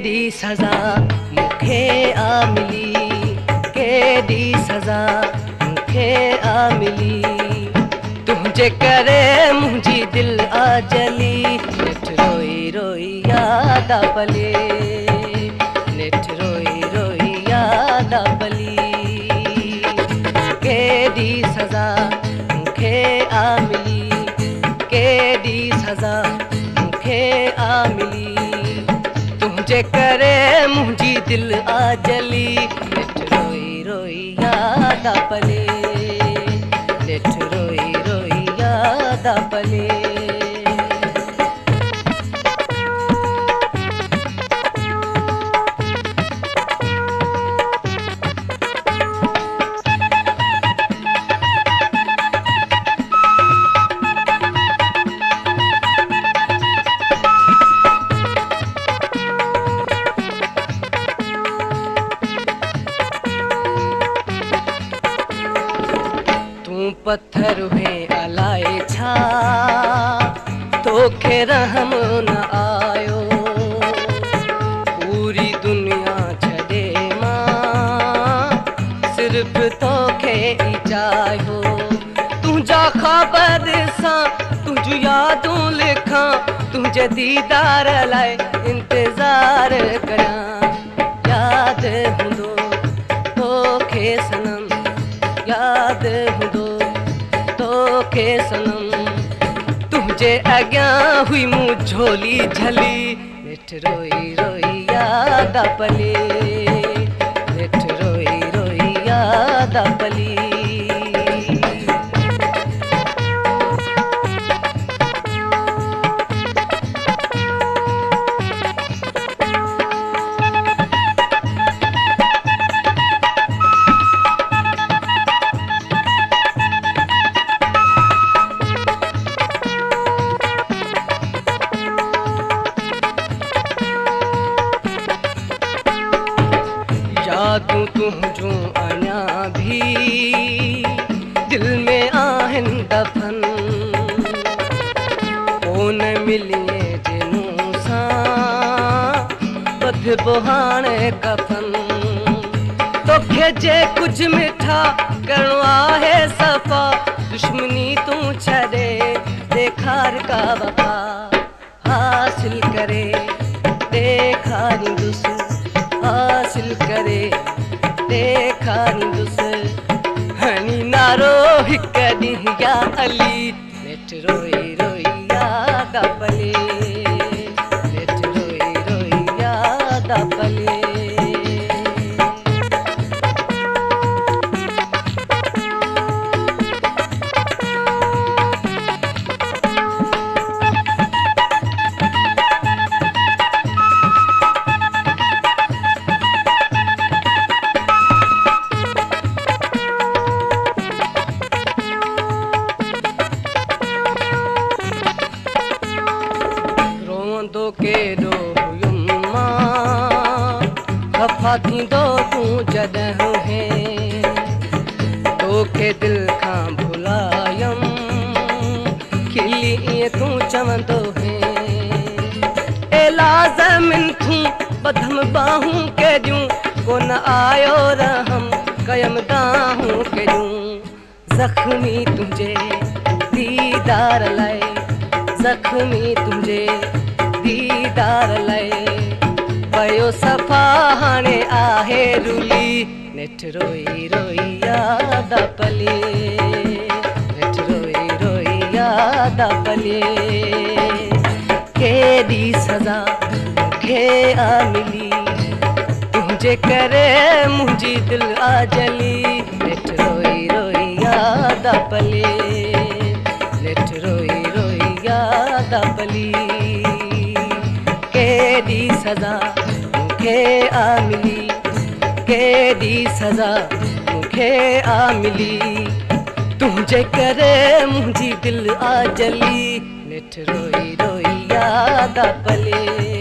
केडी सज़ा मूंखे आ मिली, केडी सज़ा मूंखे आ मिली। तुंहिंजे करे मुंहिंजी दिलि आ जली, नेठि रोई रोई याद आ पले, नेठि रोई रोई याद आ पली। केडी सज़ा मूंखे आ मिली, केडी सज़ा मूंखे आ मिली। तुंहिंजे करे मुंहिंजी दिलि आ जली, नेठि रोई रोई याद आ पले, नेठि रोई रोई याद आ पले। पत्थर हुए अलाए छा तोखे रहम न आयो, पूरी दुनिया छॾे मां सिर्फ़ तोखे ई चाहियो। तुंहिंजा ख़बर सां तुंहिंजूं यादूं लिखां, तुंहिंजे दीदार लाइ इंतज़ार करियां। यादि हूंदो तोखे सनम, यादि हूंदो तोखे सनम, तुंहिंजे अॻियां हुई मूं झोली झली, नेठि रोई रोई याद आ पले, नेठि रोई रोई याद आ पली। यादूं तुंहिंजूं अञा भी दिल में आहिनि दफ़न, कोन मिलीअ जे मूं सां ॿधिबो हाणे कफ़न। तोखे जे कुझु मिठा करिणो आहे सफ़ा, दुश्मनी तूं छॾे ॾेखार का वफ़ा, हासिल करे ॾेखारींदुसि, हासिल करे ॾेखारींदुसि, हणी नारो हिकु ॾींहुं या अली, नेठि रोई रोई याद आ पले, नेठि रोई रोई याद आ पले। केॾो हुयुमि मां ख़फ़ा थींदो तूं जॾहिं हे, तोखे दिलि खां भुलायमि खिली ईअं तूं चवंदो हे। ए लाज़मिन तूं ॿधम बाहूं केॾियूं, कोन आयो रहम कयम दाहूं केॾियूं। ज़ख़्मी तुंहिंजे दीदार लाइ, ज़ख़्मी तुंहिंजे दीदार लाइ पयो सफ़ा हाणे आहे रुली, नेठि रोई रोई याद आ पले, नेठि रोई रोई याद आ पले। केॾी सज़ा मूंखे आ मिली, तुंहिंजे करे मुंहिंजी दिलि आ जली, नेठि रोई रोई याद आ पले, नेठि रोई रोई याद आ पली। केडी सज़ा मूंखे आ मिली, केडी सज़ा मूंखे आ मिली, तुंहिंजे करे मुंहिंजी दिलि आ जली, नेठि रोई रोई याद आ पले।